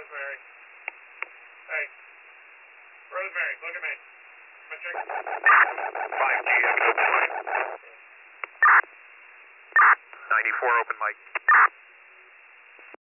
Rosemary. Hey. Rosemary, look at me. I'm gonna check. 5G, open mic. 94, open mic.